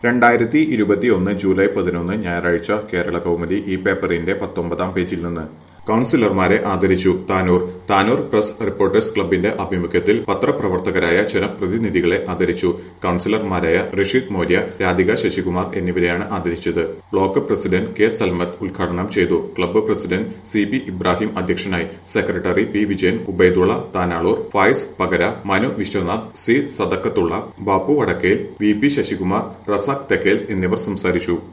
2021 July 11 ഞായറാഴ്ച കേരള കൗമുദി ഈ പേപ്പറിന്റെ 19-ാം പേജിൽ നിന്ന് കൌൺസിലർമാരെ ആദരിച്ചു. താനൂർ പ്രസ് റിപ്പോർട്ടേഴ്സ് ക്ലബിന്റെ ആഭിമുഖ്യത്തിൽ പത്രപ്രവർത്തകരായ ജനപ്രതിനിധികളെ ആദരിച്ചു. കൌൺസിലർമാരായ റഷീദ് മൗര്യ, രാധിക ശശികുമാർ എന്നിവരെയാണ് ആദരിച്ചത്. ബ്ലോക്ക് പ്രസിഡന്റ് കെ സൽമത്ത് ഉദ്ഘാടനം ചെയ്തു. ക്ലബ്ബ് പ്രസിഡന്റ് CB ഇബ്രാഹിം അധ്യക്ഷനായി. Secretary P Vijayan, Ubaidulla Tanalur, Fayis Pakara, Manu Viswanath, C Sadakkathulla, Bapu Vadakkel, VP Sasikumar, Razak Thekkel എന്നിവർ സംസാരിച്ചു.